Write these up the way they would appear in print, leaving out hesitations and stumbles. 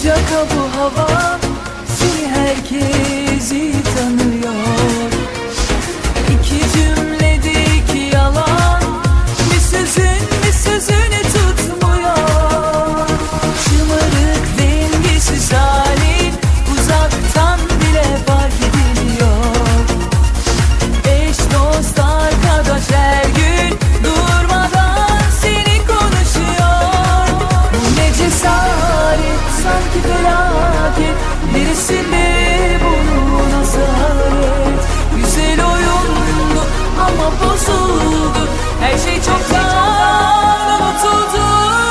Şaka bu hava, seni herkes iyi tanıyor. İki cümlede iki yalan, bir sözünü tutmuyor. Şımarık dengesiz halin uzaktan bile fark ediliyor. Eş dost arkadaş her gün durmadan seni konuşuyor. Bu ne cesaret, sanki felaket, neresinde bunun asalet. Güzel oyundu ama bozuldu, her şey çoktan unutuldu.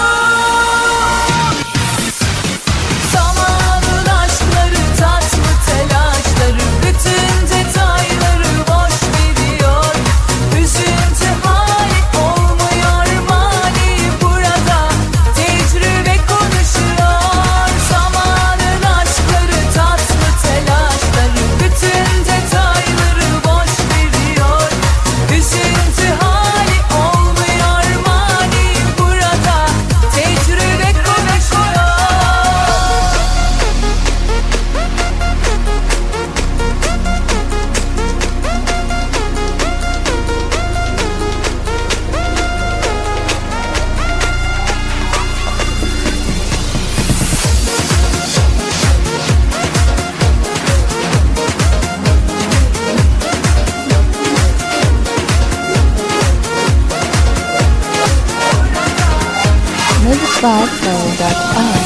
Zamanın aşkları, tatlı telaşları, bütün detayları boş veriyor. Üzüntü hali olmuyor mani, burada tecrübe konuşuyor. Zamanın aşkları, tatlı telaşları, bütün detayları boş veriyor. Üzüntü hali olmuyor mani, burada tecrübe konuşuyor. Musicbyflow.com